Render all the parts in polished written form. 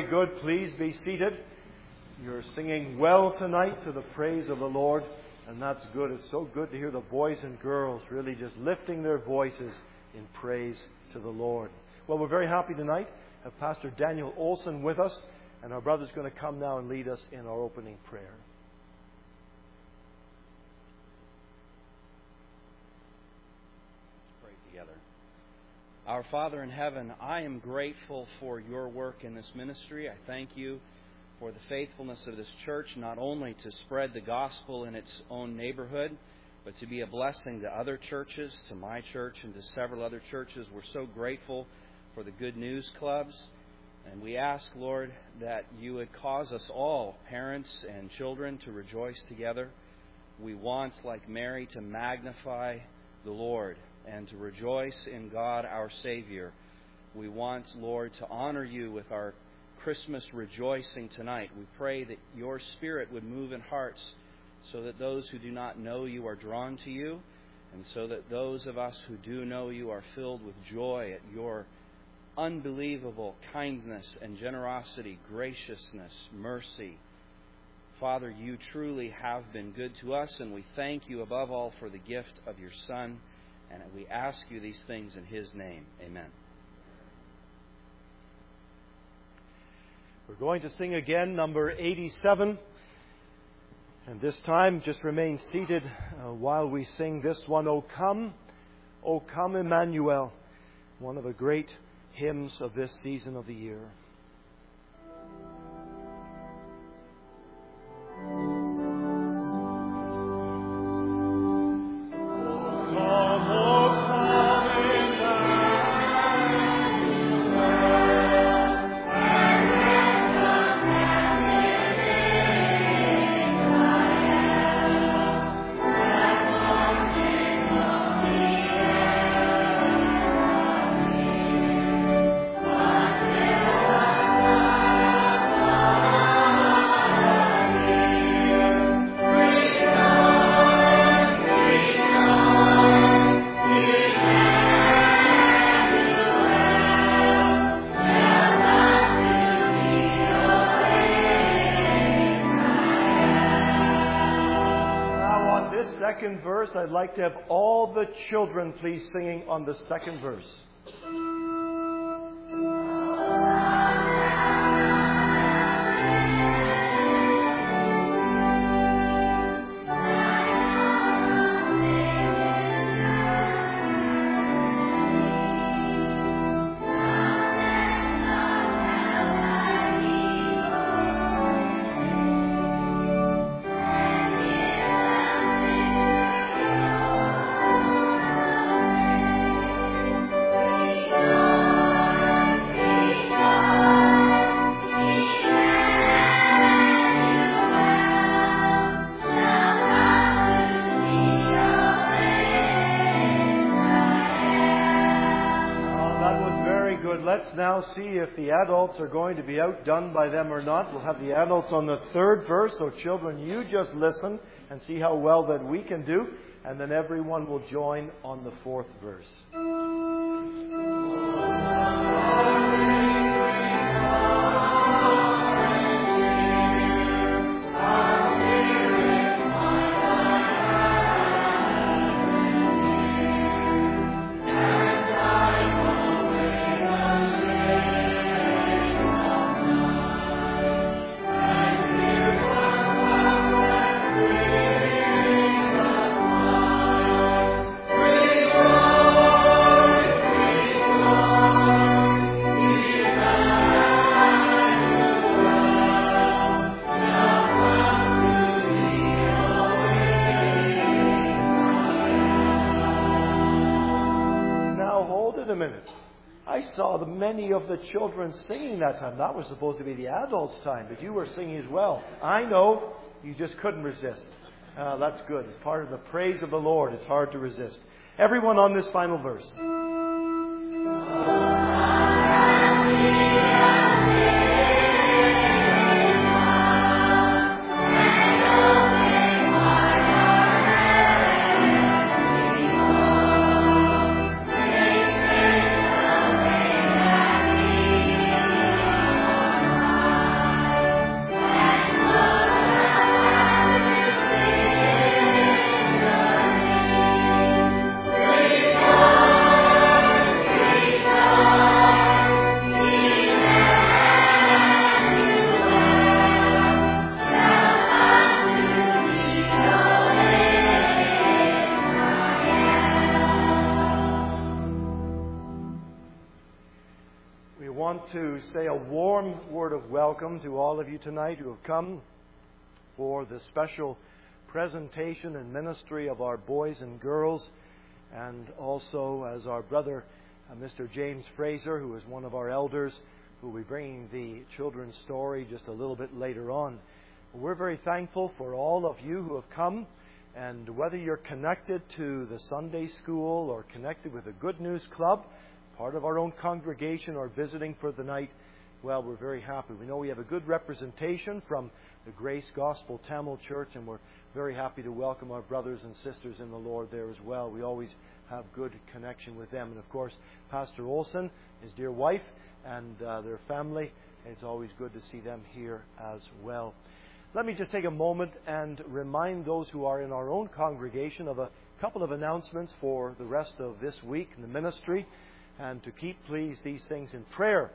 very good. Please be seated. You're singing well tonight to the praise of the Lord, and that's good. It's so good to hear the boys and girls really just lifting their voices in praise to the Lord. Well, we're very happy tonight to have Pastor Daniel Olson with us, and our brother's going to come now and lead us in our opening prayer. Our Father in heaven, I am grateful for your work in this ministry. I thank you for the faithfulness of this church, not only to spread the gospel in its own neighborhood, but to be a blessing to other churches, to my church and to several other churches. We're so grateful for the Good News Clubs. And we ask, Lord, that you would cause us all, parents and children, to rejoice together. We want, like Mary, to magnify the Lord and to rejoice in God our Savior. We want, Lord, to honor you with our Christmas rejoicing tonight. We pray that your Spirit would move in hearts so that those who do not know you are drawn to you, and so that those of us who do know you are filled with joy at your unbelievable kindness and generosity, graciousness, mercy. Father, you truly have been good to us, and we thank you above all for the gift of your Son. And we ask you these things in his name. Amen. We're going to sing again number 87. And this time, just remain seated while we sing this one, O come, Emmanuel, one of the great hymns of this season of the year. I'd like to have all the children please singing on the second verse. Let's now see if the adults are going to be outdone by them or not. We'll have the adults on the third verse. So children, you just listen and see how well that we can do. And then everyone will join on the fourth verse. Many of the children singing that time. That was supposed to be the adults' time, but you were singing as well. I know, you just couldn't resist. That's good. It's part of the praise of the Lord. It's hard to resist. Everyone on this final verse. want to say a warm word of welcome to all of you tonight who have come for the special presentation and ministry of our boys and girls, and also as our brother Mr. James Fraser, who is one of our elders, who will be bringing the children's story just a little bit later on. We're very thankful for all of you who have come, and whether you're connected to the Sunday school or connected with the Good News Club, part of our own congregation, or visiting for the night, well, we're very happy. We know we have a good representation from the Grace Gospel Tamil Church, and we're very happy to welcome our brothers and sisters in the Lord there as well. We always have good connection with them. And of course, Pastor Olson, his dear wife, and their family. It's always good to see them here as well. Let me just take a moment and remind those who are in our own congregation of a couple of announcements for the rest of this week in the ministry, and to keep, please, these things in prayer.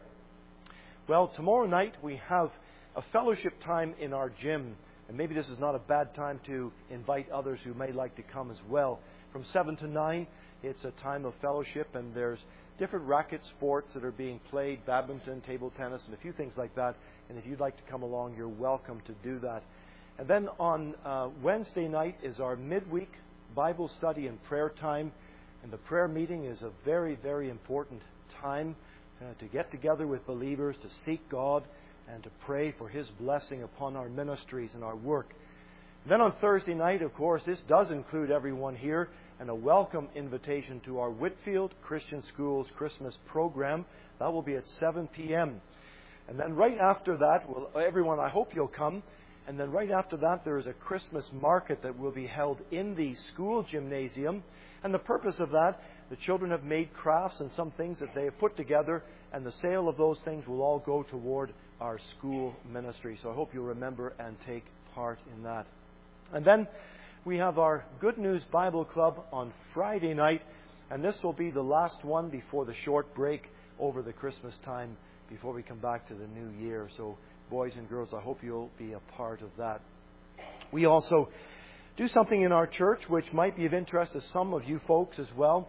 Well, tomorrow night we have a fellowship time in our gym, and maybe this is not a bad time to invite others who may like to come as well. From 7 to 9, it's a time of fellowship, and there's different racket sports that are being played, badminton, table tennis, and a few things like that. And if you'd like to come along, you're welcome to do that. And then on Wednesday night is our midweek Bible study and prayer time. And the prayer meeting is a very, very important time to get together with believers, to seek God, and to pray for His blessing upon our ministries and our work. And then on Thursday night, of course, this does include everyone here, and a welcome invitation to our Whitfield Christian Schools Christmas program. That will be at 7 p.m. And then right after that, everyone, I hope you'll come. And then right after that, there is a Christmas market that will be held in the school gymnasium. And the purpose of that, the children have made crafts and some things that they have put together, and the sale of those things will all go toward our school ministry. So I hope you'll remember and take part in that. And then we have our Good News Bible Club on Friday night, and this will be the last one before the short break over the Christmas time, before we come back to the new year. So boys and girls, I hope you'll be a part of that. We also do something in our church which might be of interest to some of you folks as well.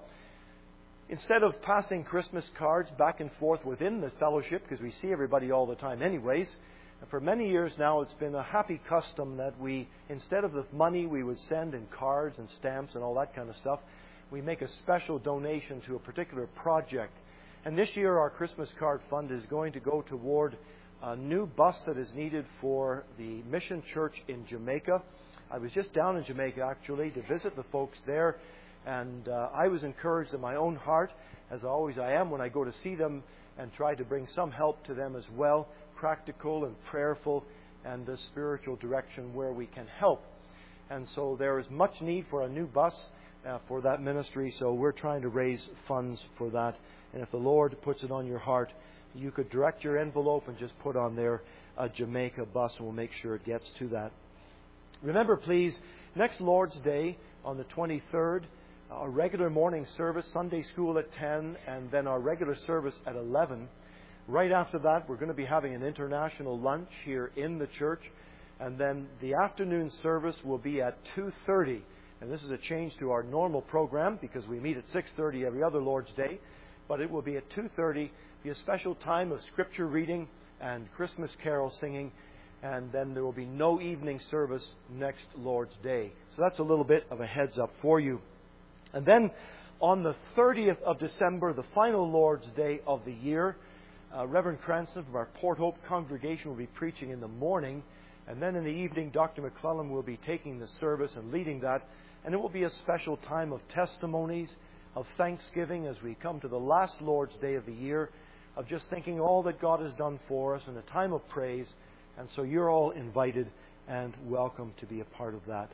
Instead of passing Christmas cards back and forth within the fellowship, because we see everybody all the time anyways, for many years now it's been a happy custom that we, instead of the money we would send in cards and stamps and all that kind of stuff, we make a special donation to a particular project. And this year our Christmas card fund is going to go toward a new bus that is needed for the Mission Church in Jamaica. I was just down in Jamaica, actually, to visit the folks there, and I was encouraged in my own heart, as always I am when I go to see them, and try to bring some help to them as well, practical and prayerful, and the spiritual direction where we can help. And so there is much need for a new bus for that ministry, so we're trying to raise funds for that. And if the Lord puts it on your heart, you could direct your envelope and just put on there a Jamaica bus, and we'll make sure it gets to that. Remember, please, next Lord's Day on the 23rd, our regular morning service, Sunday school at 10, and then our regular service at 11. Right after that, we're going to be having an international lunch here in the church, and then the afternoon service will be at 2:30. And this is a change to our normal program because we meet at 6:30 every other Lord's Day, but it will be at 2:30. Be a special time of scripture reading and Christmas carol singing. And then there will be no evening service next Lord's Day. So that's a little bit of a heads up for you. And then on the 30th of December, the final Lord's Day of the year, Reverend Cranston from our Port Hope congregation will be preaching in the morning. And then in the evening, Dr. McClellan will be taking the service and leading that. And it will be a special time of testimonies, of thanksgiving as we come to the last Lord's Day of the year, of just thinking all that God has done for us, and a time of praise. And so you're all invited and welcome to be a part of that.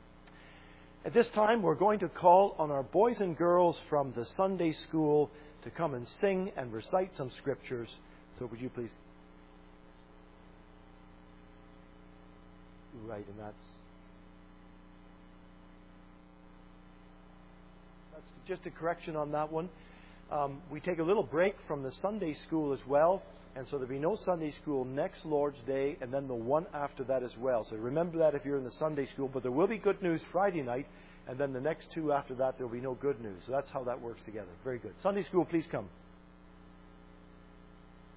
At this time, we're going to call on our boys and girls from the Sunday school to come and sing and recite some scriptures. So would you please? Right, and that's just a correction on that one. We take a little break from the Sunday school as well. And so there'll be no Sunday school next Lord's Day, and then the one after that as well. So remember that if you're in the Sunday school. But there will be Good News Friday night, and then the next two after that, there will be no Good News. So that's how that works together. Very good. Sunday school, please come.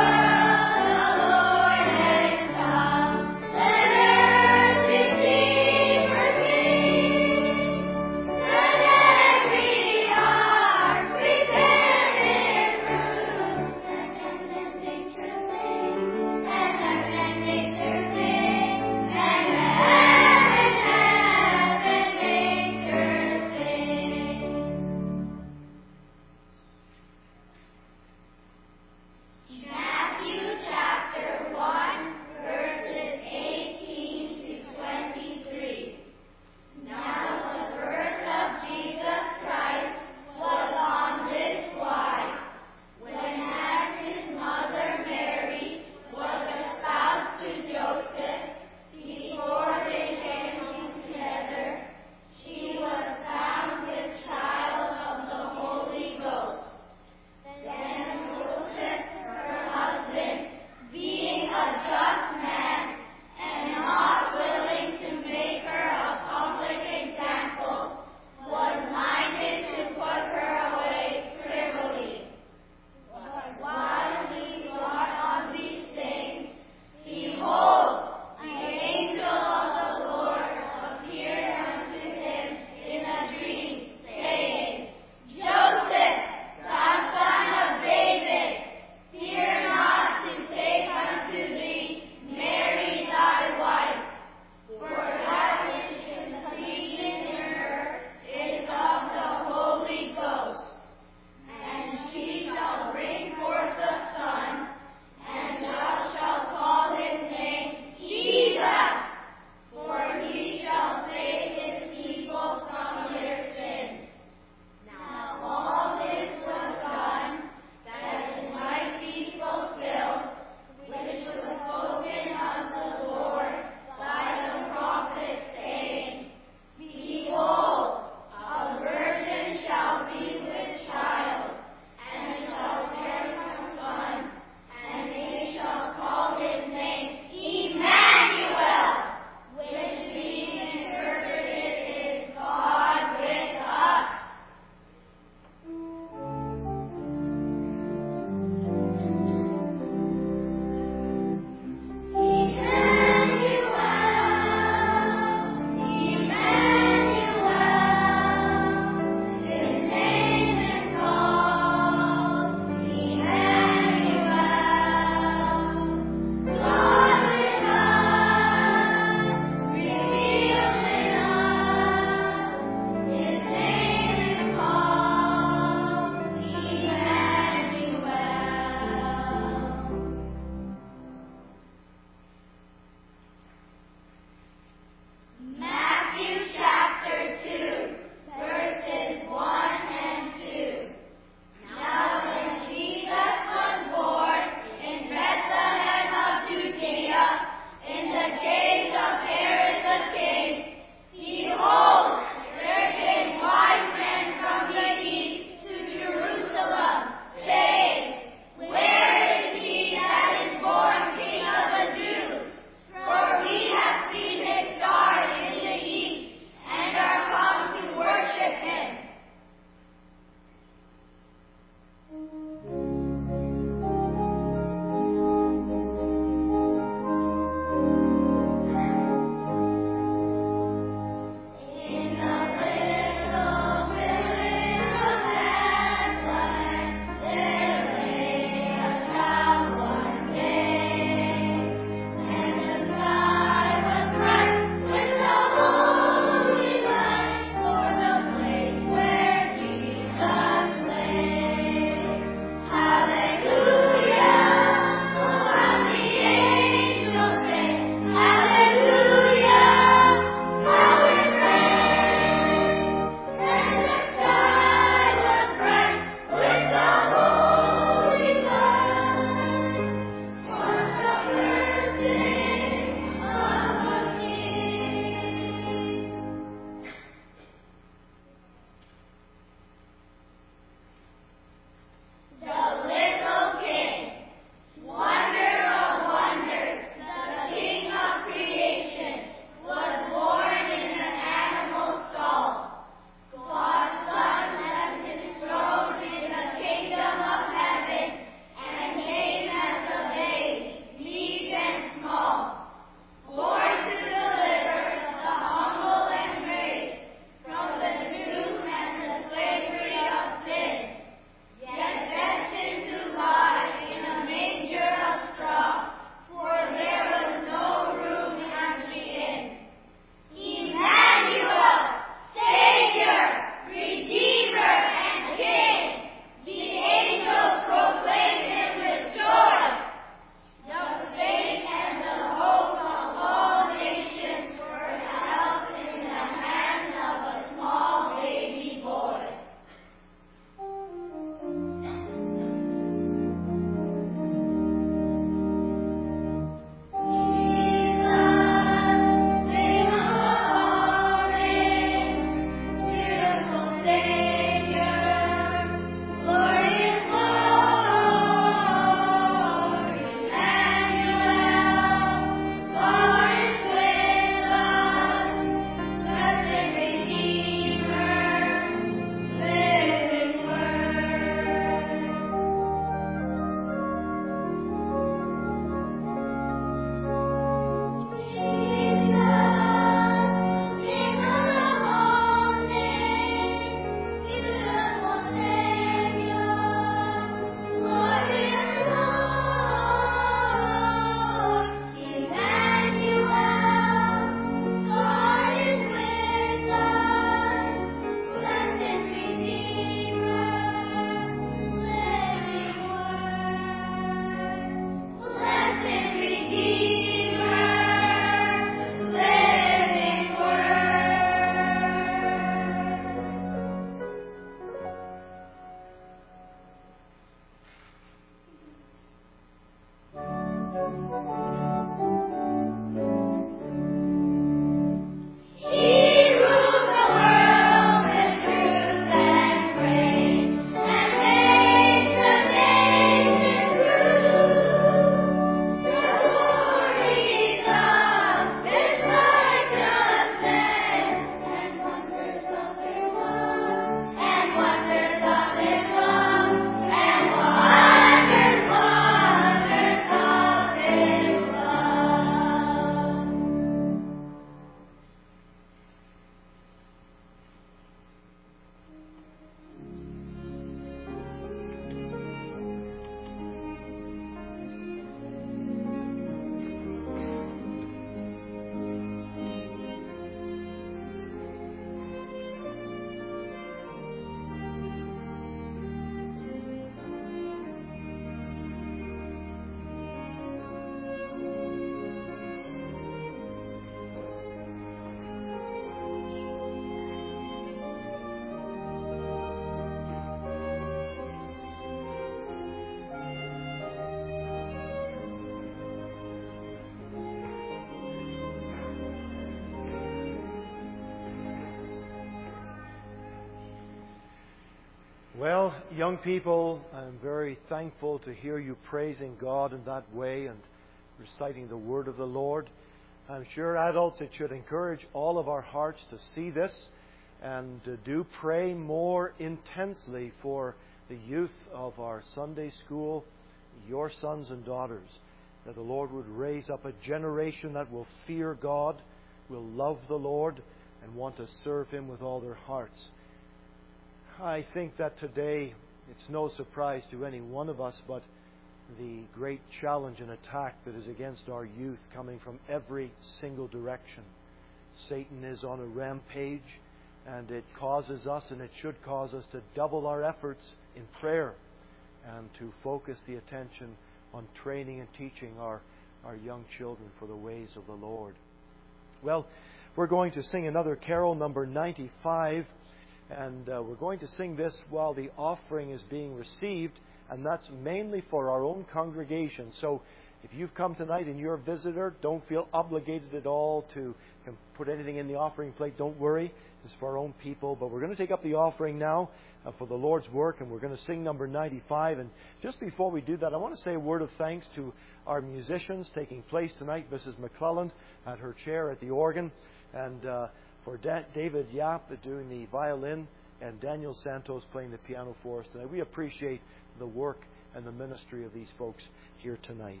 Well, young people, I'm very thankful to hear you praising God in that way and reciting the word of the Lord. I'm sure, adults, it should encourage all of our hearts to see this and do pray more intensely for the youth of our Sunday school, your sons and daughters, that the Lord would raise up a generation that will fear God, will love the Lord, and want to serve Him with all their hearts. I think that today it's no surprise to any one of us, but the great challenge and attack that is against our youth coming from every single direction. Satan is on a rampage, and it causes us, and it should cause us, to double our efforts in prayer and to focus the attention on training and teaching our young children for the ways of the Lord. Well, we're going to sing another carol, number 95. And we're going to sing this while the offering is being received, and that's mainly for our own congregation. So if you've come tonight and you're a visitor, don't feel obligated at all to put anything in the offering plate. Don't worry. It's for our own people. But we're going to take up the offering now for the Lord's work, and we're going to sing number 95. And just before we do that, I want to say a word of thanks to our musicians taking place tonight. Mrs. McClelland at her chair at the organ, and for David Yap doing the violin, and Daniel Santos playing the piano for us tonight. We appreciate the work and the ministry of these folks here tonight.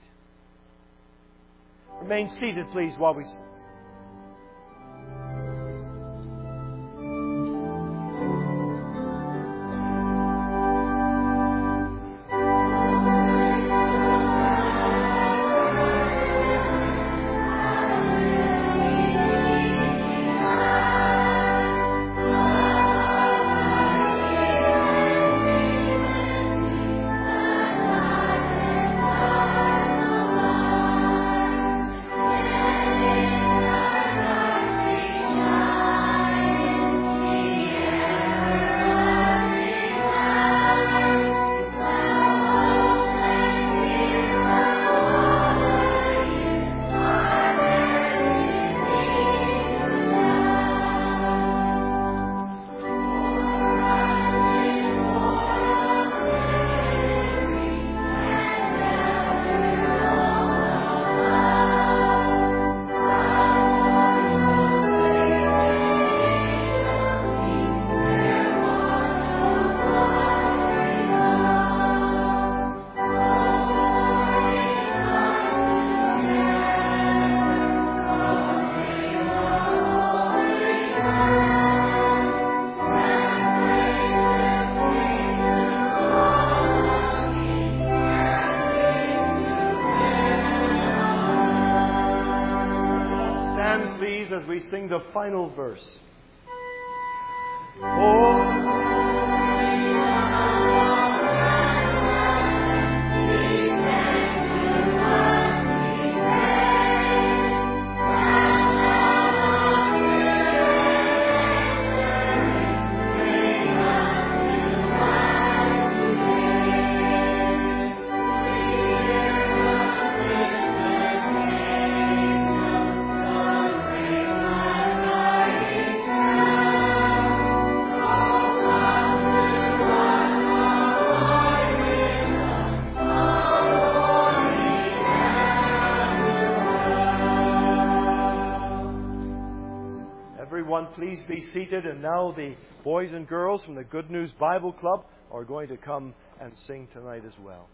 Remain seated, please, while we... As we sing the final verse. Please be seated. And now the boys and girls from the Good News Bible Club are going to come and sing tonight as well.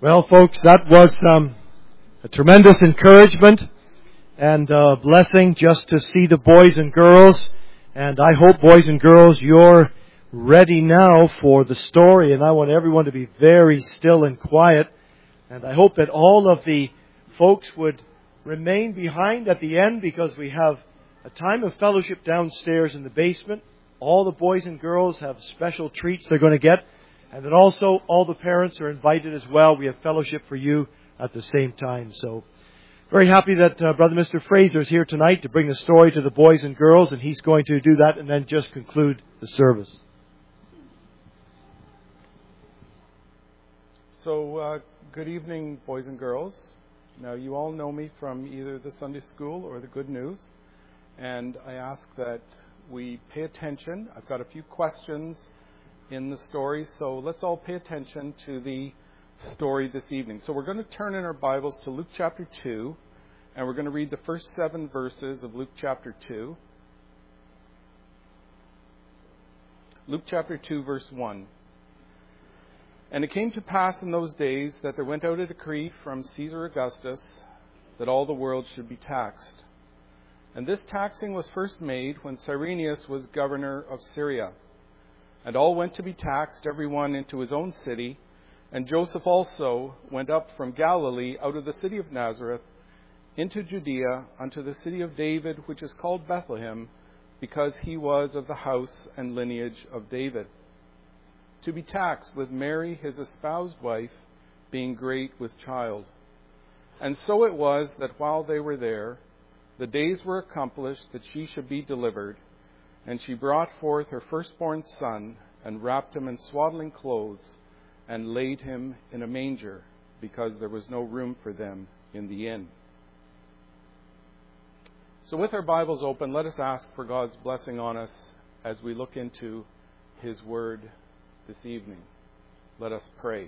Well, folks, that was a tremendous encouragement and blessing just to see the boys and girls. And I hope, boys and girls, you're ready now for the story. And I want everyone to be very still and quiet. And I hope that all of the folks would remain behind at the end, because we have a time of fellowship downstairs in the basement. All the boys and girls have special treats they're going to get. And then also all the parents are invited as well. We have fellowship for you at the same time. So very happy that Brother Mr. Fraser is here tonight to bring the story to the boys and girls. And he's going to do that and then just conclude the service. So good evening, boys and girls. Now, you all know me from either the Sunday School or the Good News. And I ask that we pay attention. I've got a few questions in the story, so let's all pay attention to the story this evening. So we're going to turn in our Bibles to Luke chapter 2, and we're going to read the first 7 verses of Luke chapter 2. Luke chapter 2, verse 1. And it came to pass in those days that there went out a decree from Caesar Augustus that all the world should be taxed. And this taxing was first made when Cyrenius was governor of Syria. And all went to be taxed, every one into his own city. And Joseph also went up from Galilee out of the city of Nazareth into Judea unto the city of David, which is called Bethlehem, because he was of the house and lineage of David, to be taxed with Mary his espoused wife, being great with child. And so it was that while they were there, the days were accomplished that she should be delivered. And she brought forth her firstborn son, and wrapped him in swaddling clothes, and laid him in a manger, because there was no room for them in the inn. So with our Bibles open, let us ask for God's blessing on us as we look into His Word this evening. Let us pray.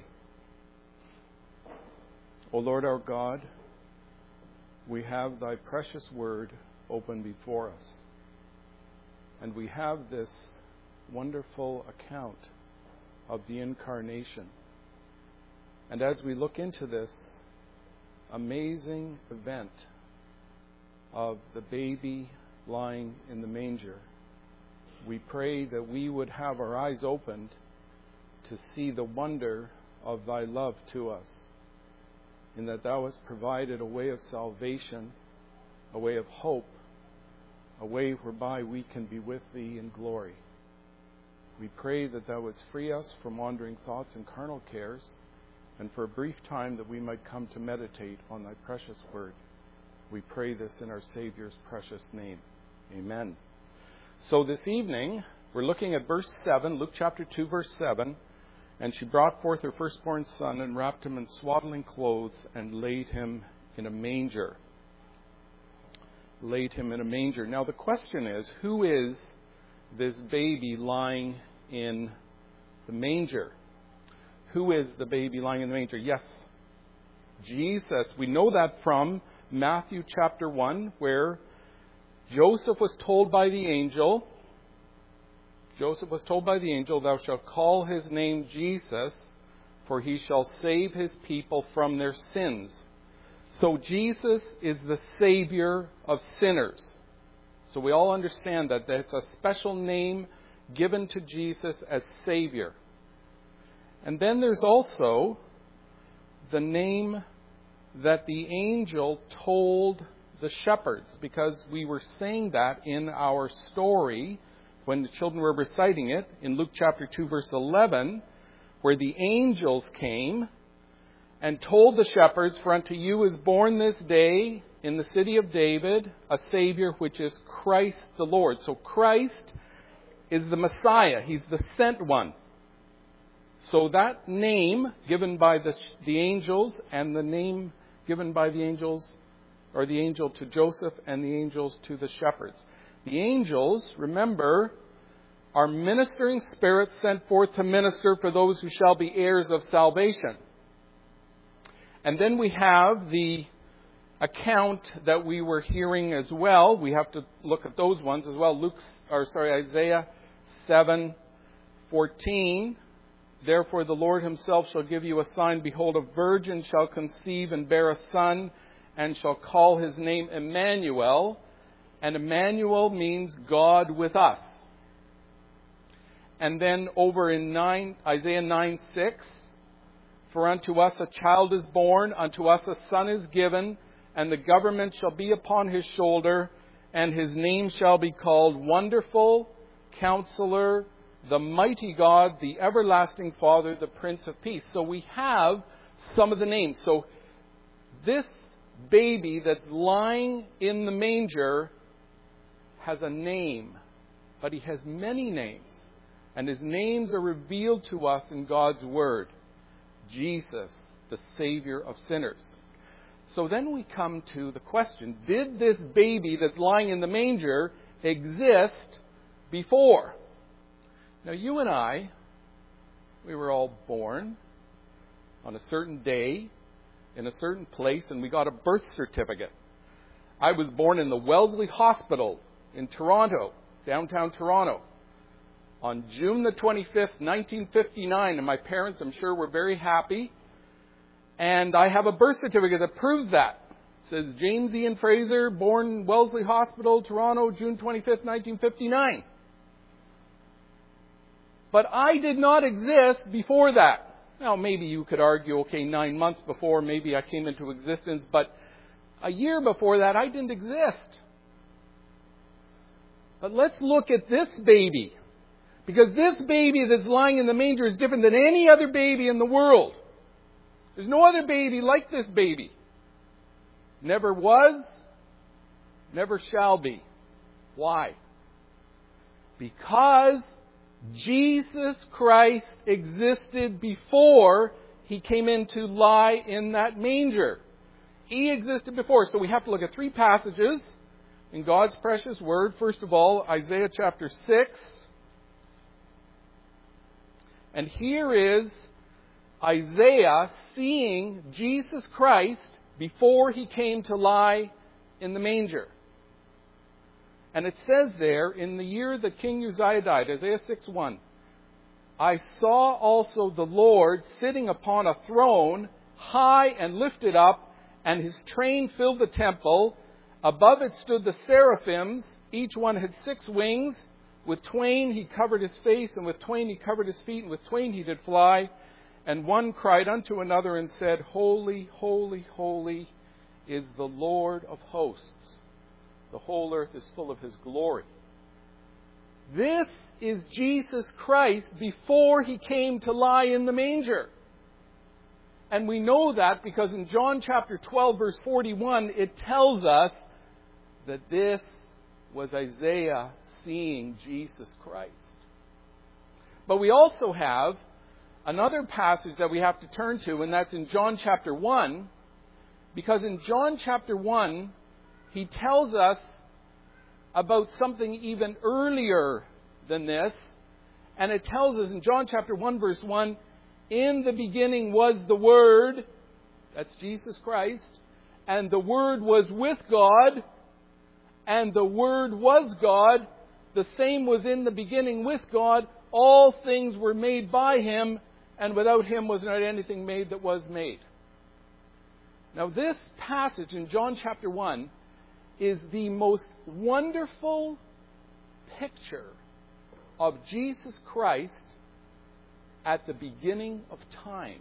O Lord our God, we have Thy precious Word open before us. And we have this wonderful account of the Incarnation. And as we look into this amazing event of the baby lying in the manger, we pray that we would have our eyes opened to see the wonder of Thy love to us, in that Thou hast provided a way of salvation, a way of hope, a way whereby we can be with Thee in glory. We pray that Thou wouldst free us from wandering thoughts and carnal cares, and for a brief time that we might come to meditate on Thy precious Word. We pray this in our Savior's precious name. Amen. So this evening, we're looking at verse 7, Luke chapter 2, verse 7. And she brought forth her firstborn son, and wrapped him in swaddling clothes, and laid him in a manger. Laid him in a manger. Now the question is, who is this baby lying in the manger? Who is the baby lying in the manger? Yes, Jesus. We know that from Matthew chapter 1, where Joseph was told by the angel, Thou shalt call his name Jesus, for he shall save his people from their sins. So Jesus is the Savior of sinners. So we all understand that that's a special name given to Jesus as Savior. And then there's also the name that the angel told the shepherds, because we were saying that in our story when the children were reciting it in Luke chapter 2, verse 11, where the angels came and told the shepherds, For unto you is born this day in the city of David a Savior, which is Christ the Lord. So Christ is the Messiah. He's the sent one. So that name given by the angels, and the name given by the angels, or the angel to Joseph and the angels to the shepherds. The angels, remember, are ministering spirits sent forth to minister for those who shall be heirs of salvation. And then we have the account that we were hearing as well. We have to look at those ones as well. Isaiah 7:14. Therefore the Lord himself shall give you a sign. Behold, a virgin shall conceive and bear a son, and shall call his name Emmanuel. And Emmanuel means God with us. And then over in Isaiah 9:6, for unto us a child is born, unto us a son is given, and the government shall be upon his shoulder, and his name shall be called Wonderful, Counselor, the Mighty God, the Everlasting Father, the Prince of Peace. So we have some of the names. So this baby that's lying in the manger has a name, but he has many names. And his names are revealed to us in God's Word. Jesus, the Savior of sinners. So then we come to the question, did this baby that's lying in the manger exist before? Now you and I, we were all born on a certain day, in a certain place, and we got a birth certificate. I was born in the Wellesley Hospital in Toronto, downtown Toronto, on June the 25th, 1959, and my parents, I'm sure, were very happy. And I have a birth certificate that proves that. It says James Ian Fraser, born Wellesley Hospital, Toronto, June 25th, 1959. But I did not exist before that. Now, maybe you could argue, okay, 9 months before, maybe I came into existence, but a year before that, I didn't exist. But let's look at this baby. Because this baby that's lying in the manger is different than any other baby in the world. There's no other baby like this baby. Never was, never shall be. Why? Because Jesus Christ existed before he came in to lie in that manger. He existed before. So we have to look at 3 passages in God's precious Word. First of all, Isaiah chapter 6. And here is Isaiah seeing Jesus Christ before he came to lie in the manger. And it says there, in the year that King Uzziah died, Isaiah 6:1, I saw also the Lord sitting upon a throne, high and lifted up, and his train filled the temple. Above it stood the seraphims. Each one had 6 wings. With twain he covered his face, and with twain he covered his feet, and with twain he did fly. And one cried unto another and said, Holy, holy, holy is the Lord of hosts. The whole earth is full of his glory. This is Jesus Christ before he came to lie in the manger. And we know that because in John chapter 12, verse 41, it tells us that this was Isaiah seeing Jesus Christ. But we also have another passage that we have to turn to, and that's in John chapter 1, because in John chapter 1, he tells us about something even earlier than this, and it tells us in John chapter 1, verse 1, in the beginning was the Word, that's Jesus Christ, and the Word was with God, and the Word was God. The same was in the beginning with God. All things were made by him, and without him was not anything made that was made. Now this passage in John chapter 1 is the most wonderful picture of Jesus Christ at the beginning of time.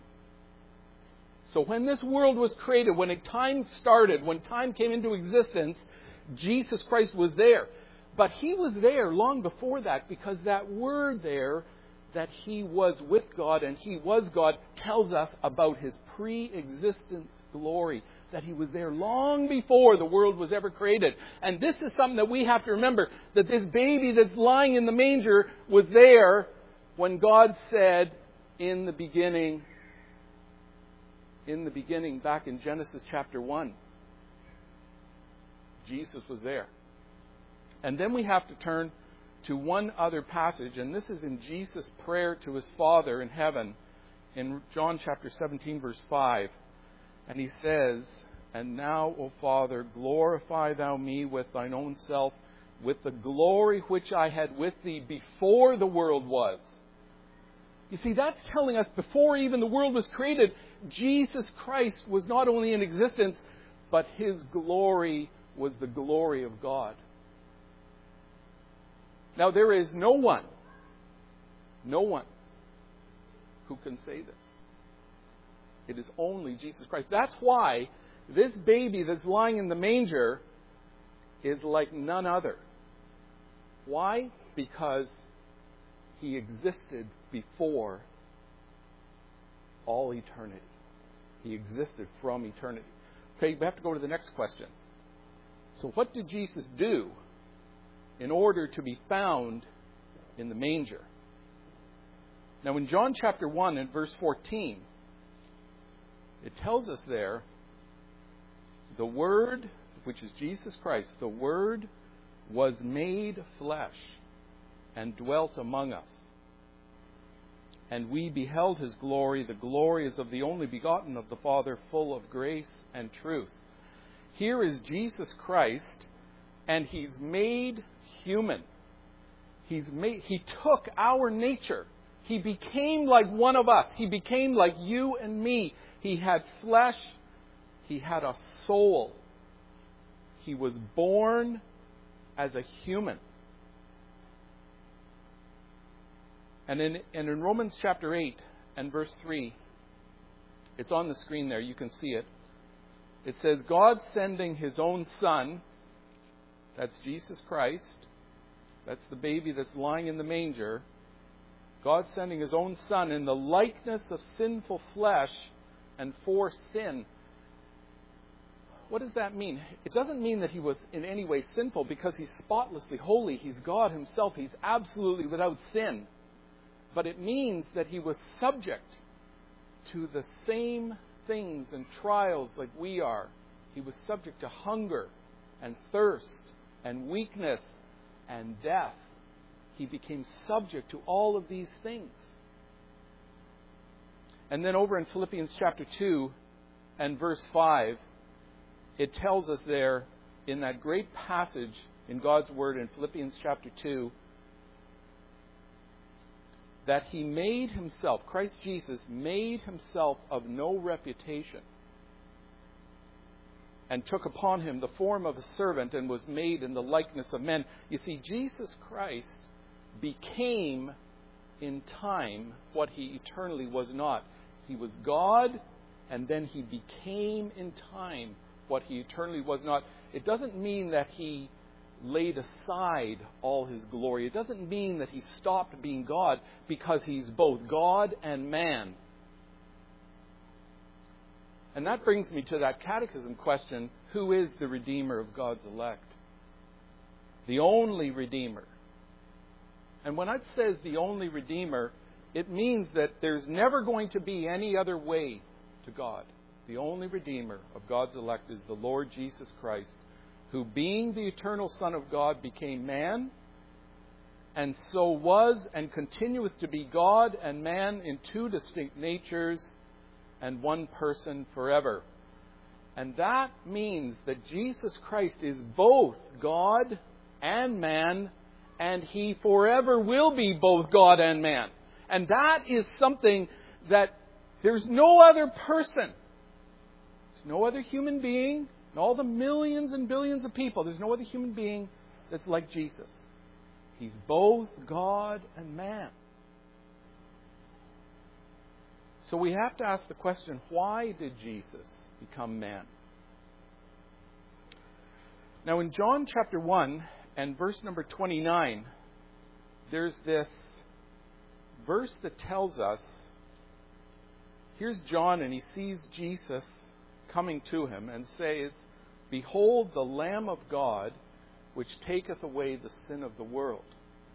So when this world was created, when time started, when time came into existence, Jesus Christ was there. But he was there long before that, because that word there, that he was with God and he was God, tells us about his pre-existence glory. That he was there long before the world was ever created. And this is something that we have to remember, that this baby that's lying in the manger was there when God said, in the beginning, back in Genesis chapter 1, Jesus was there. And then we have to turn to one other passage, and this is in Jesus' prayer to his Father in heaven, in John chapter 17, verse 5. And he says, And now, O Father, glorify thou me with thine own self, with the glory which I had with thee before the world was. You see, that's telling us before even the world was created, Jesus Christ was not only in existence, but His glory was the glory of God. Now, there is no one who can say this. It is only Jesus Christ. That's why this baby that's lying in the manger is like none other. Why? Because He existed before all eternity. He existed from eternity. Okay, we have to go to the next question. So what did Jesus do in order to be found in the manger? Now in John chapter 1 and verse 14, it tells us there, the Word, which is Jesus Christ, the Word was made flesh and dwelt among us. And we beheld His glory. The glory is of the only begotten of the Father, full of grace and truth. Here is Jesus Christ, and He's made human. He took our nature. He became like one of us. He became like you and me. He had flesh. He had a soul. He was born as a human. And in Romans chapter 8 and verse 3, it's on the screen there, you can see it. It says, God sending His own Son, that's Jesus Christ, that's the baby that's lying in the manger, God sending His own Son in the likeness of sinful flesh and for sin. What does that mean? It doesn't mean that He was in any way sinful, because He's spotlessly holy. He's God Himself. He's absolutely without sin. But it means that He was subject to the same things and trials like we are. He was subject to hunger and thirst and weakness and death. He became subject to all of these things. And then over in Philippians chapter 2 and verse 5, it tells us there in that great passage in God's Word in Philippians chapter 2, that He made Himself, Christ Jesus, made Himself of no reputation, and took upon Him the form of a servant, and was made in the likeness of men. You see, Jesus Christ became in time what He eternally was not. He was God, and then He became in time what He eternally was not. It doesn't mean that He laid aside all His glory. It doesn't mean that He stopped being God, because He's both God and man. And that brings me to that catechism question, who is the Redeemer of God's elect? The only Redeemer. And when it says the only Redeemer, it means that there's never going to be any other way to God. The only Redeemer of God's elect is the Lord Jesus Christ, who, being the eternal Son of God, became man, and so was and continueth to be God and man in two distinct natures and one person forever. And that means that Jesus Christ is both God and man, and He forever will be both God and man. And that is something that there's no other person, there's no other human being, and all the millions and billions of people, there's no other human being that's like Jesus. He's both God and man. So we have to ask the question, why did Jesus become man? Now in John chapter 1 and verse number 29, there's this verse that tells us, here's John, and he sees Jesus coming to him and says, Behold the Lamb of God, which taketh away the sin of the world.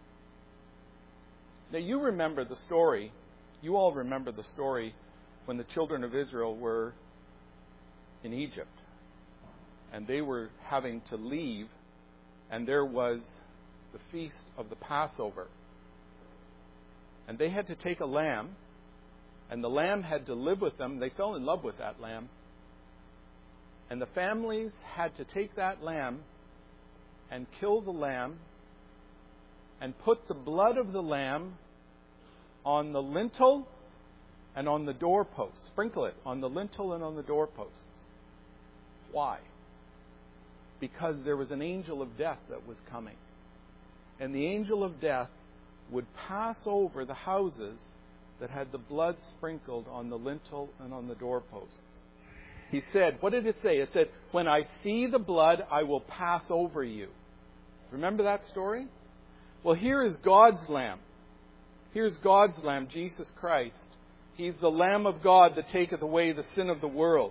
Now you remember the story, you all remember the story when the children of Israel were in Egypt. And they were having to leave, and there was the feast of the Passover. And they had to take a lamb, and the lamb had to live with them. They fell in love with that lamb. And the families had to take that lamb and kill the lamb and put the blood of the lamb on the lintel and on the doorposts. Sprinkle it on the lintel and on the doorposts. Why? Because there was an angel of death that was coming. And the angel of death would pass over the houses that had the blood sprinkled on the lintel and on the doorposts. He said, what did it say? It said, when I see the blood, I will pass over you. Remember that story? Well, here is God's Lamb. Here's God's Lamb, Jesus Christ. He's the Lamb of God that taketh away the sin of the world.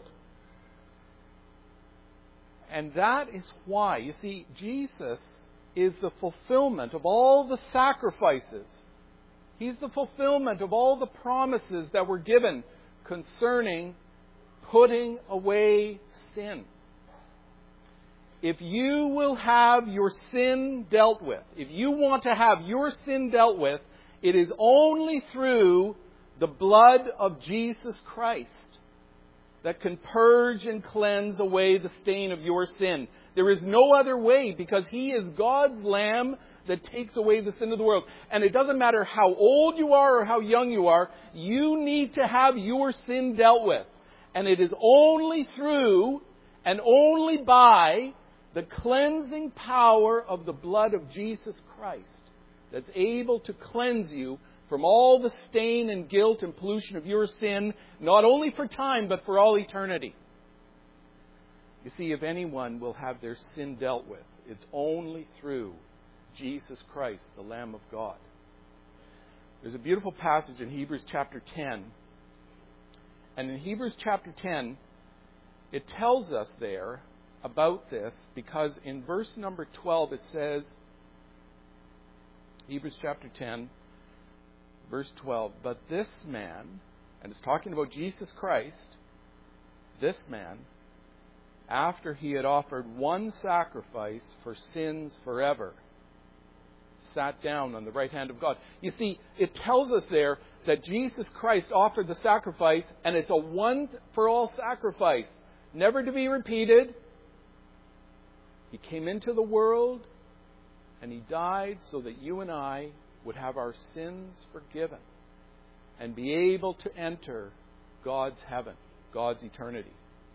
And that is why, you see, Jesus is the fulfillment of all the sacrifices. He's the fulfillment of all the promises that were given concerning putting away sin. If you will have your sin dealt with, if you want to have your sin dealt with, it is only through the blood of Jesus Christ that can purge and cleanse away the stain of your sin. There is no other way, because He is God's Lamb that takes away the sin of the world. And it doesn't matter how old you are or how young you are, you need to have your sin dealt with. And it is only through and only by the cleansing power of the blood of Jesus Christ that's able to cleanse you from all the stain and guilt and pollution of your sin, not only for time, but for all eternity. You see, if anyone will have their sin dealt with, it's only through Jesus Christ, the Lamb of God. There's a beautiful passage in Hebrews chapter 10. And in Hebrews chapter 10, it tells us there about this, because in verse number 12 it says, Hebrews chapter 10, verse 12, but this man, and it's talking about Jesus Christ, this man, after he had offered one sacrifice for sins forever, sat down on the right hand of God. You see, it tells us there that Jesus Christ offered the sacrifice, and it's a one-for-all sacrifice, never to be repeated. He came into the world, and He died so that you and I would have our sins forgiven and be able to enter God's heaven, God's eternity.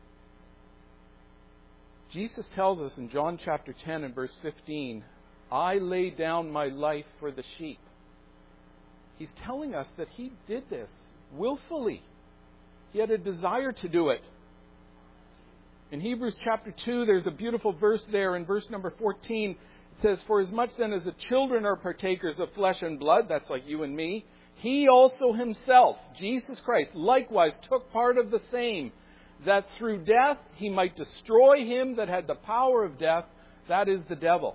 Jesus tells us in John chapter 10 and verse 15, I lay down my life for the sheep. He's telling us that He did this willfully. He had a desire to do it. In Hebrews chapter 2, there's a beautiful verse there in verse number 14. It says, for as much then as the children are partakers of flesh and blood, that's like you and me, He also Himself, Jesus Christ, likewise took part of the same, that through death He might destroy him that had the power of death, that is the devil.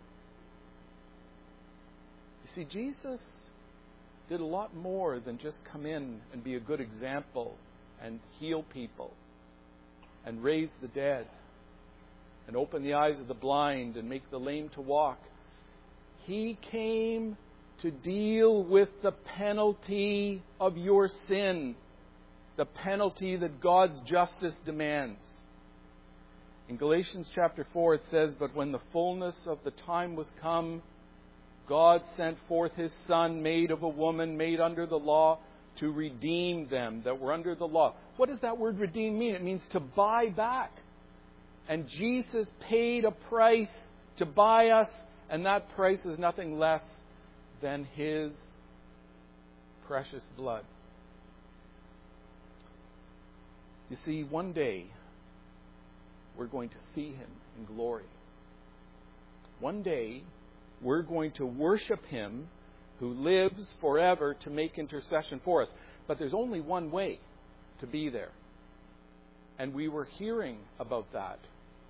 You see, Jesus did a lot more than just come in and be a good example and heal people and raise the dead and open the eyes of the blind and make the lame to walk. He came to deal with the penalty of your sin, the penalty that God's justice demands. In Galatians chapter 4 it says, but when the fullness of the time was come, God sent forth His Son, made of a woman, made under the law, to redeem them that were under the law. What does that word redeem mean? It means to buy back. And Jesus paid a price to buy us, and that price is nothing less than His precious blood. You see, one day we're going to see Him in glory. One day we're going to worship Him who lives forever to make intercession for us. But there's only one way to be there. And we were hearing about that.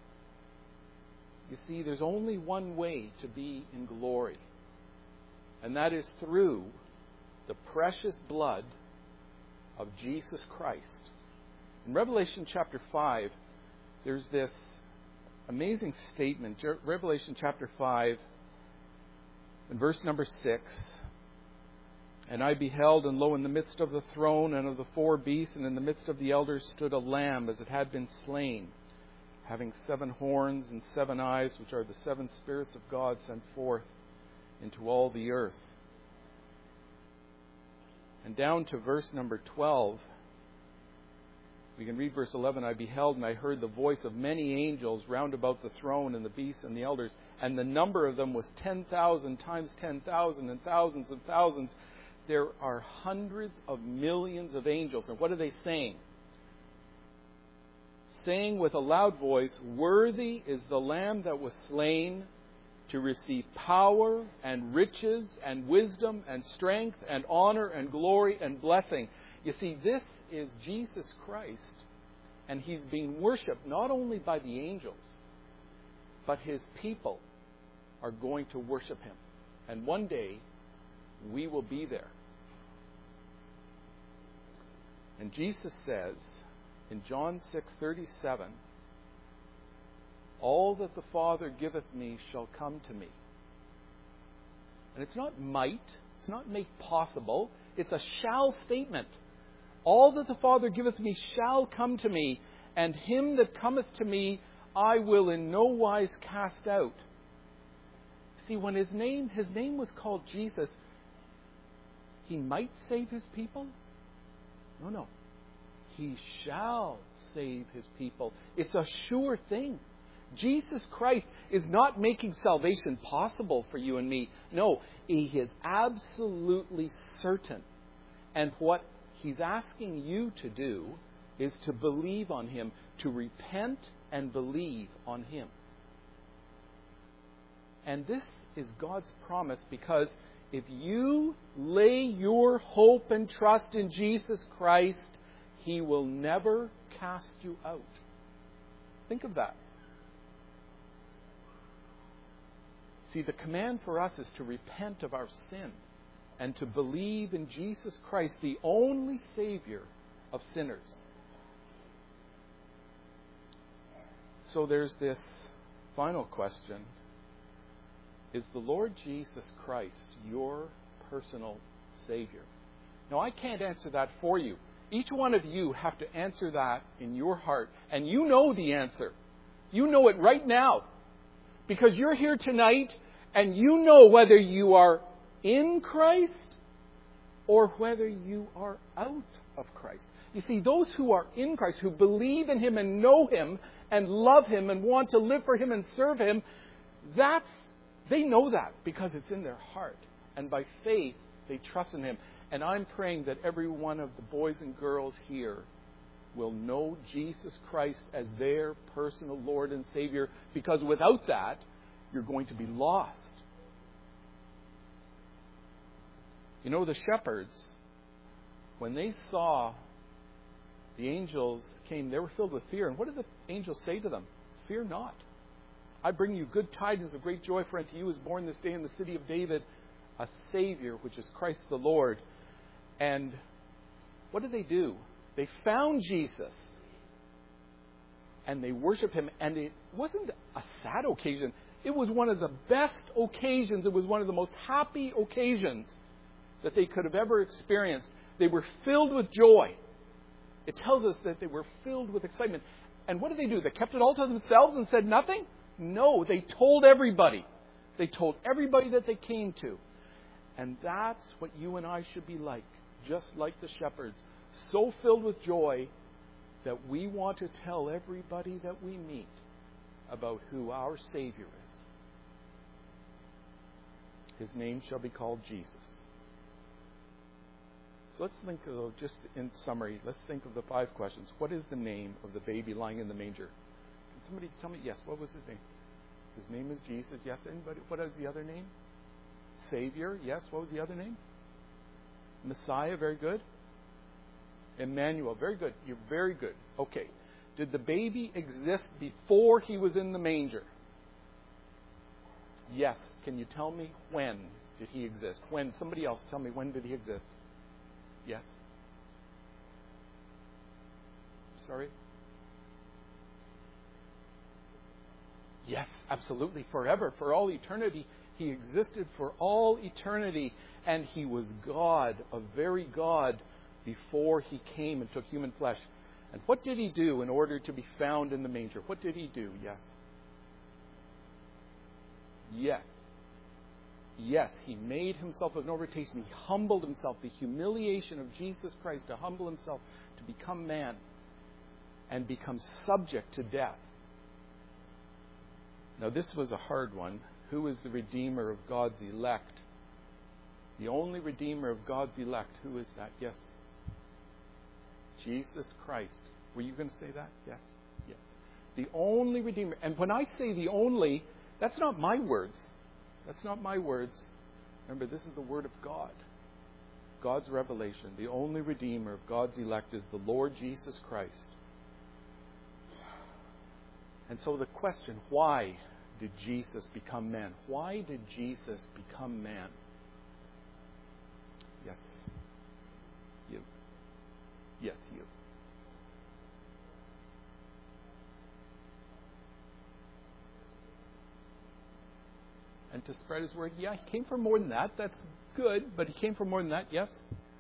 You see, there's only one way to be in glory. And that is through the precious blood of Jesus Christ. In Revelation chapter 5, there's this amazing statement. Revelation chapter 5, in verse number 6. And I beheld, and lo, in the midst of the throne and of the four beasts, and in the midst of the elders, stood a lamb as it had been slain, having 7 horns and 7 eyes, which are the 7 spirits of God sent forth into all the earth. And down to verse number 12, we can read verse 11. I beheld and I heard the voice of many angels round about the throne and the beasts and the elders, and the number of them was 10,000 times 10,000 and thousands of thousands. There are hundreds of millions of angels. And what are they saying? Saying with a loud voice, worthy is the Lamb that was slain to receive power and riches and wisdom and strength and honor and glory and blessing. You see, this is Jesus Christ, and He's being worshipped not only by the angels, but His people are going to worship Him. And one day, we will be there. And Jesus says in John 6:37, all that the Father giveth me shall come to me. And it's not might, it's not make possible, it's a shall statement. All that the Father giveth me shall come to me, and him that cometh to me I will in no wise cast out. See, when his name was called Jesus, He might save His people? No. He shall save His people. It's a sure thing. Jesus Christ is not making salvation possible for you and me. No, He is absolutely certain. And what He's asking you to do is to believe on Him, to repent and believe on Him. And this is God's promise, because if you lay your hope and trust in Jesus Christ, He will never cast you out. Think of that. See, the command for us is to repent of our sin and to believe in Jesus Christ, the only Savior of sinners. So there's this final question. Is the Lord Jesus Christ your personal Savior? Now, I can't answer that for you. Each one of you have to answer that in your heart. And you know the answer. You know it right now. Because you're here tonight and you know whether you are in Christ or whether you are out of Christ. You see, those who are in Christ, who believe in Him and know Him and love Him and want to live for Him and serve Him, they know that because it's in their heart. And by faith, they trust in Him. And I'm praying that every one of the boys and girls here will know Jesus Christ as their personal Lord and Savior, because without that, you're going to be lost. You know, the shepherds, when they saw the angels came, they were filled with fear. And what did the angels say to them? Fear not. I bring you good tidings of great joy, for unto you is born this day in the city of David a Savior, which is Christ the Lord. And what did they do? They found Jesus. And they worshiped Him. And it wasn't a sad occasion. It was one of the best occasions. It was one of the most happy occasions that they could have ever experienced. They were filled with joy. It tells us that they were filled with excitement. And what did they do? They kept it all to themselves and said nothing? No, they told everybody. They told everybody that they came to. And that's what you and I should be like, just like the shepherds. So filled with joy that we want to tell everybody that we meet about who our Savior is. His name shall be called Jesus. So let's think of, just in summary, let's think of the 5 questions. What is the name of the baby lying in the manger? Can somebody tell me? Yes, what was his name? His name is Jesus. Yes, anybody? What is the other name? Savior. Yes, what was the other name? Messiah. Very good. Emmanuel. Very good. You're very good. Okay. Did the baby exist before He was in the manger? Yes. Can you tell me when did He exist? When? Somebody else tell me, when did He exist? Yes? Sorry? Yes, absolutely. Forever. For all eternity. He existed for all eternity. And He was God, a very God, before He came and took human flesh. And what did He do in order to be found in the manger? What did He do? Yes. Yes. Yes, he made himself of no reputation. He humbled himself. The humiliation of Jesus Christ to humble himself, to become man and become subject to death. Now, this was a hard one. Who is the Redeemer of God's elect? The only Redeemer of God's elect. Who is that? Yes. Jesus Christ. Were you going to say that? Yes. Yes. The only Redeemer. And when I say the only, that's not my words. That's not my words. Remember, this is the Word of God. God's revelation. The only Redeemer of God's elect is the Lord Jesus Christ. And so the question, why did Jesus become man? Why did Jesus become man? Yes. You. Yes, you. And to spread his word. Yeah, he came for more than that. That's good, but he came for more than that. Yes?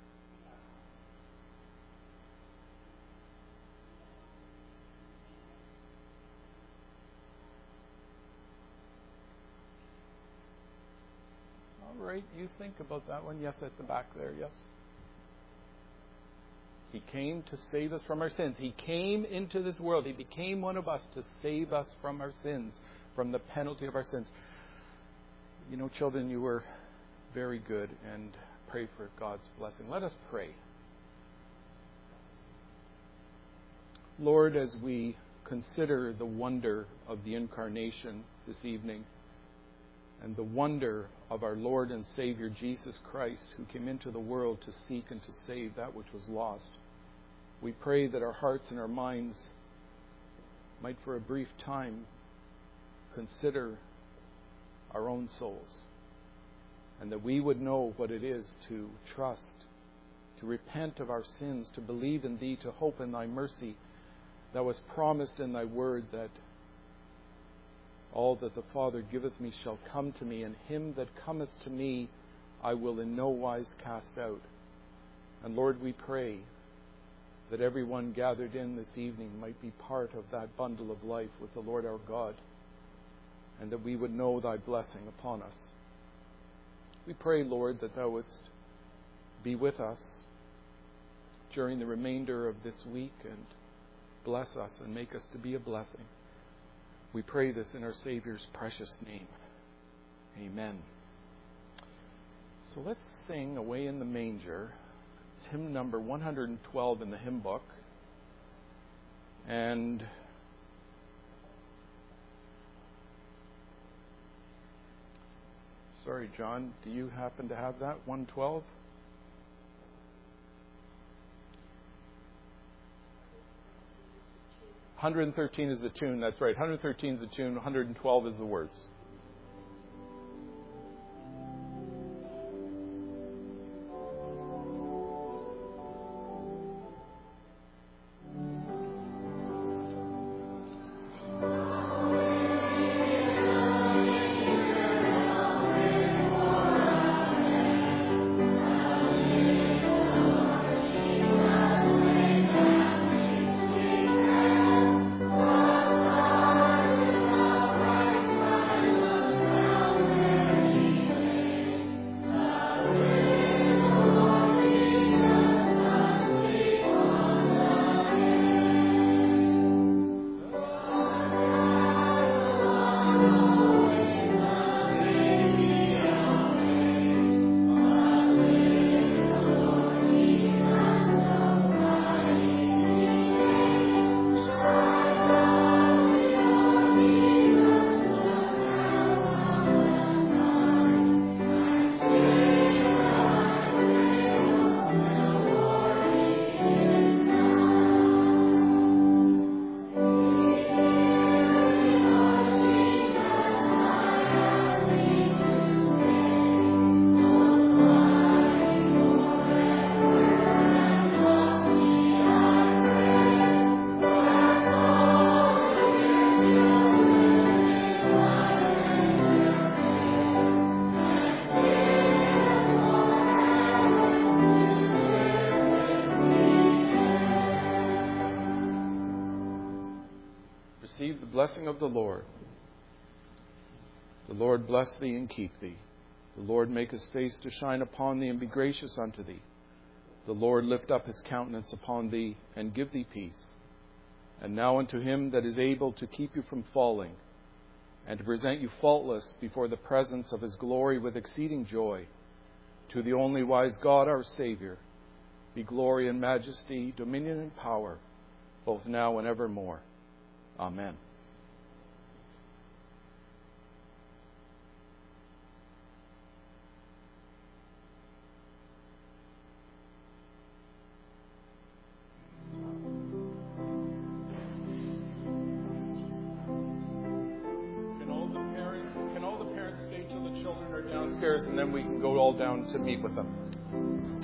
All right, you think about that one. Yes, at the back there. Yes? He came to save us from our sins. He came into this world. He became one of us to save us from our sins, from the penalty of our sins. You know, children, you were very good, and pray for God's blessing. Let us pray. Lord, as we consider the wonder of the incarnation this evening, and the wonder of our Lord and Savior Jesus Christ, who came into the world to seek and to save that which was lost, we pray that our hearts and our minds might for a brief time consider our own souls, and that we would know what it is to trust, to repent of our sins, to believe in Thee, to hope in Thy mercy. Thou hast promised in Thy word that all that the Father giveth me shall come to me, and him that cometh to me I will in no wise cast out. And Lord, we pray that everyone gathered in this evening might be part of that bundle of life with the Lord our God, and that we would know Thy blessing upon us. We pray, Lord, that Thou wouldst be with us during the remainder of this week and bless us and make us to be a blessing. We pray this in our Savior's precious name. Amen. So let's sing Away in the Manger. It's hymn number 112 in the hymn book. And sorry, John, do you happen to have that, 112? $113 is the tune, that's right. 113 is the tune, 112 is the words. Receive the blessing of the Lord. The Lord bless thee and keep thee. The Lord make his face to shine upon thee and be gracious unto thee. The Lord lift up his countenance upon thee and give thee peace. And now unto him that is able to keep you from falling, and to present you faultless before the presence of his glory with exceeding joy, to the only wise God our Savior, be glory and majesty, dominion and power, both now and evermore. Amen. Can all the parents stay till the children are downstairs, and then we can go all down to meet with them?